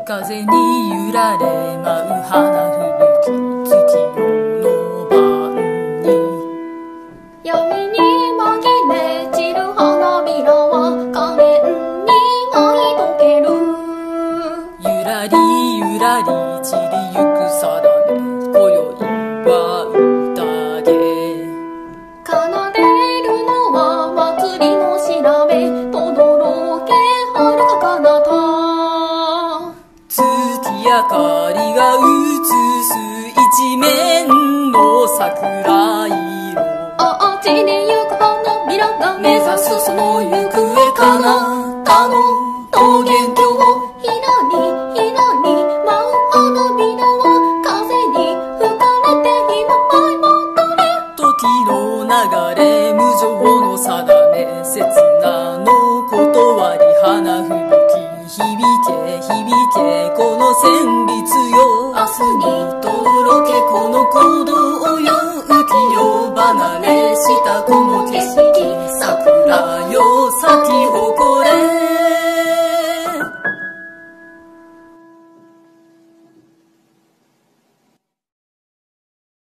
風に揺られ舞う花吹雪月夜の晩に闇に紛れ散る花びらは可憐に舞い溶ける。 ゆらりゆらり散りゆく定め今宵は宴奏でるのは祭りの調べとどろけはるか彼方。 月明かりが映す一面の桜色あっちに行く花びらが目指すその行方かなたの桃源郷ひらりひらり舞う花びらは風に吹かれて今舞い戻れ。 時の流れ無常の定め刹那の断り花吹雪響け響けこの旋律よ明日にとろけこの鼓動よ浮世離れ